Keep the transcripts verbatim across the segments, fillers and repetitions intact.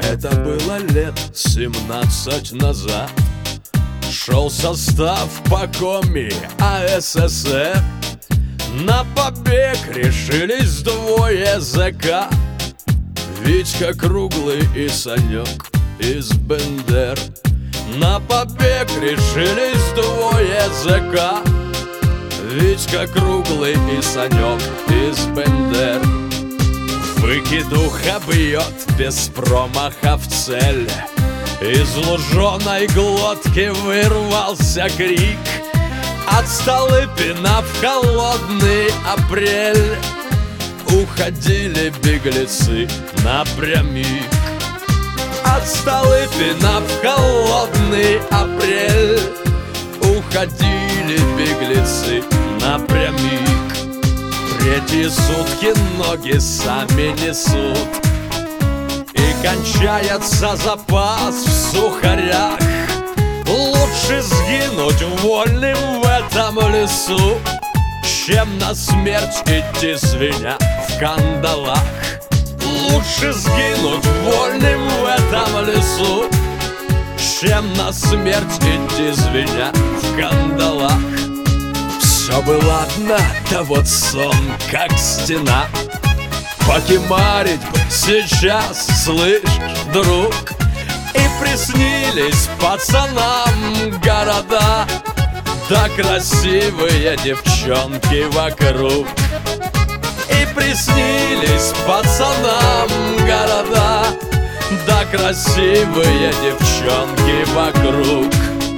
Это было лет семнадцать назад. Шел состав по коми АССР. На побег решились двое зэка: Витька Круглый и Санек из Бендер. На побег решились двое зэка: Витька Круглый и Санек из Бендер. Выкидуха бьет без промаха в цель. Из луженой глотки вырвался крик от Столыпина в холодный апрель. Уходили беглецы напрямик от Столыпина в холодный апрель. Уходили беглецы напрямик. Третьи сутки ноги сами несут, и кончается запас в сухарях. Лучше сгинуть вольным в этом лесу, чем на смерть идти свиня в кандалах. Лучше сгинуть вольным в этом лесу, чем на смерть идти свиня в кандалах. Все бы ладно, да вот сон как стена. Покемарить бы сейчас, слышь, друг. И приснились пацанам города, да красивые девчонки вокруг. И приснились пацанам города, да красивые девчонки вокруг.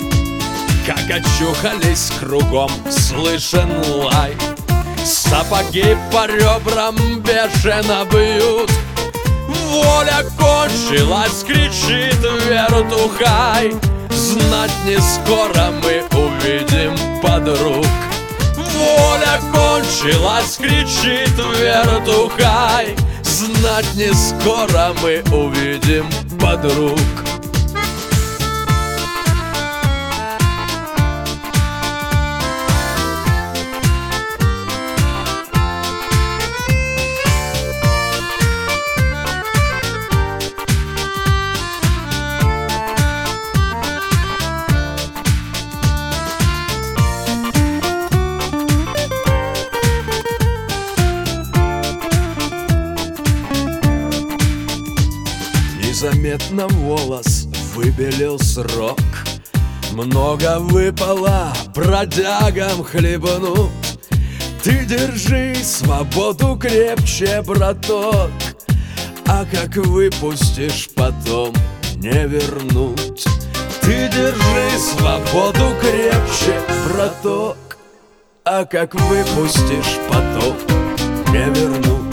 Как очухались кругом, слышен лай. Сапоги по ребрам бешено бьют. Воля кончилась, кричит вертухай. Знать не скоро мы увидим подруг. Воля кончилась, кричит вертухай. Знать не скоро мы увидим подруг. Незаметно волос выбелил срок. Много выпало бродягам хлебнуть. Ты держи свободу крепче, браток, а как выпустишь, потом не вернуть. Ты держи свободу крепче, браток, а как выпустишь, потом не вернуть.